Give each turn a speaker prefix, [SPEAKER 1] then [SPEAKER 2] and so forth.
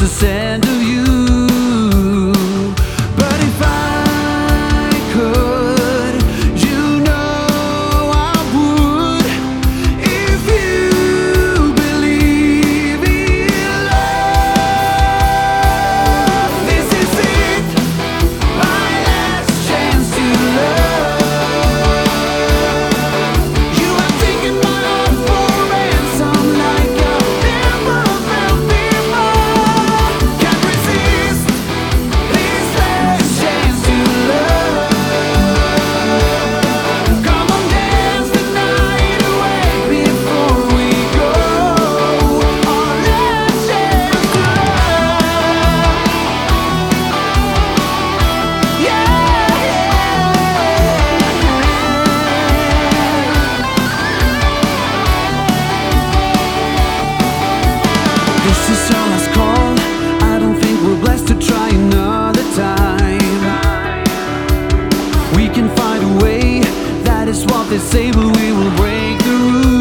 [SPEAKER 1] just a scent of you. But if I could, you know I would. If you believe in love, this is it, my last chance to love. You have taken my heart for ransom like I've never felt before. Can't resist this last chance to love. Come on, dance the night away before we go. Our last chance to love. This is our last call. I don't think we're blessed to try another time. We can find a way, that is what they say, but we will break the rules.